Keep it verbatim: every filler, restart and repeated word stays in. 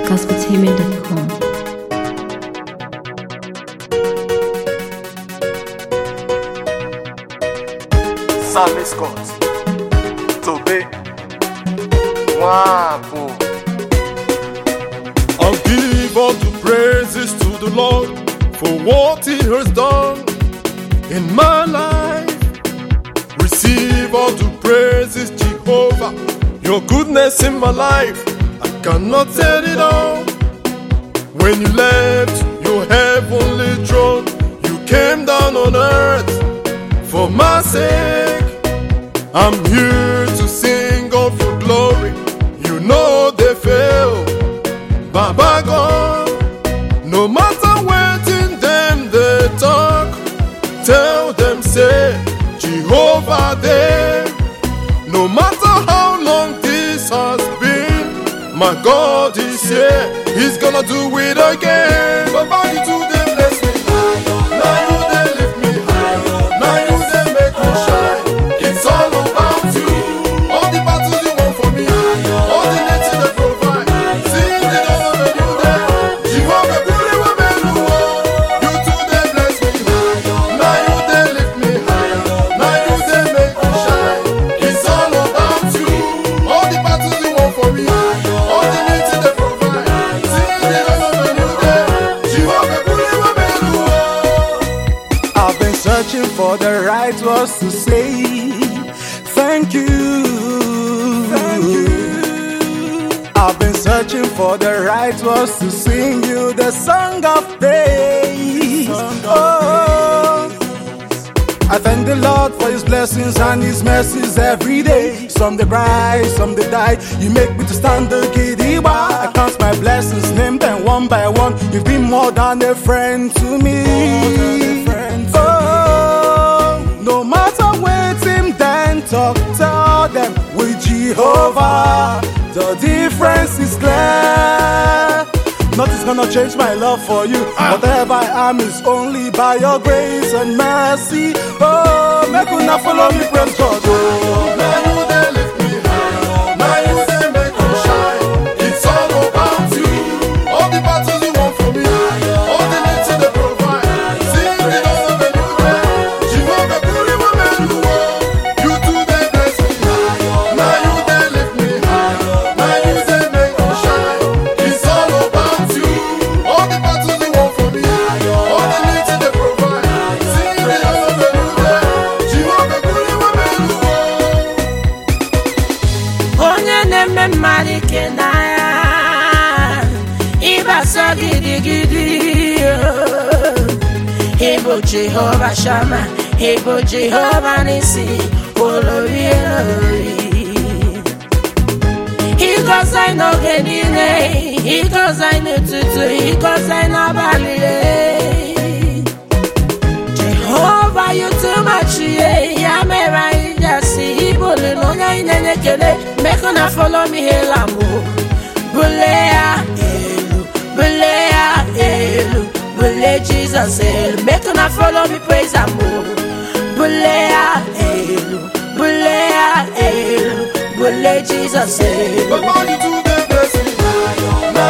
gospeltainment dot com. Sammy Scott, Tobe, Wapo. I'll give all the praises to the Lord for what He has done in my life. Receive all the praises, Jehovah. Your goodness in my life, I cannot tell it all. When you left your heavenly throne, you came down on earth for my sake. I'm here to sing of your glory. You know they fail, Baba God. No matter what in them they talk, tell them say Jehovah there. No matter how long this has been, my God is here. He's gonna do it again. Baba, you do them bless me. Now you they lift me high. Now you they make me shine. It's all about you. All the battles you won for me, all the needs they provide. Sing it all when you there. Jehovah, bully women who you do them bless me. Now you they lift me high. Now you they make me shine. It's all about you. All the battles you won for me, all the needs they provide. Sing it all when you there. Jehovah, bully women who I've been searching for the right words to say. Thank you. Thank you. I've been searching for the right words to sing you the song of praise. Oh, I thank the Lord for His blessings and His mercies every day. Some they bright, some they die. You make me to stand the gidiba. I count my blessings, name them one by one. You've been more than a friend to me. Oh, no matter what him then talk, tell them with Jehovah, the difference is clear. Nothing's gonna change my love for you. Whatever I am is only by your grace and mercy. Oh, make una follow me, praise God. Oh, now you they lift me high. Now you they make me shine. It's all about you. All the battles you won for me, all the needs they provide. Sing it all when you there. Jehovah, bully women who you do they bless me. Now you they lift me high. Now you they make me shine. It's all about you. All the battles you won for me, all the needs they provide. Sing it all when you there. Jehovah, bully women who Onye neme marike na ya Iba so gidi gidi Ebo Jehovah Shammah, Ebo Jehovah Nisi, Olori Elori. He goes I know Genine, He goes I know Tutu, He goes I know Bali. Jehovah, you too much, yeah, Yamera, Yasi, Ibole, no, Nene, Kele, make una follow me, Helamu, Bulea, Elu, Bulea, Elu, Bule Jesus, Elu, make una follow me, praise Amu, Bulea, Elu, Bulea, Elu, Bule Jesus, Elu. Baba, you do the bless me. Now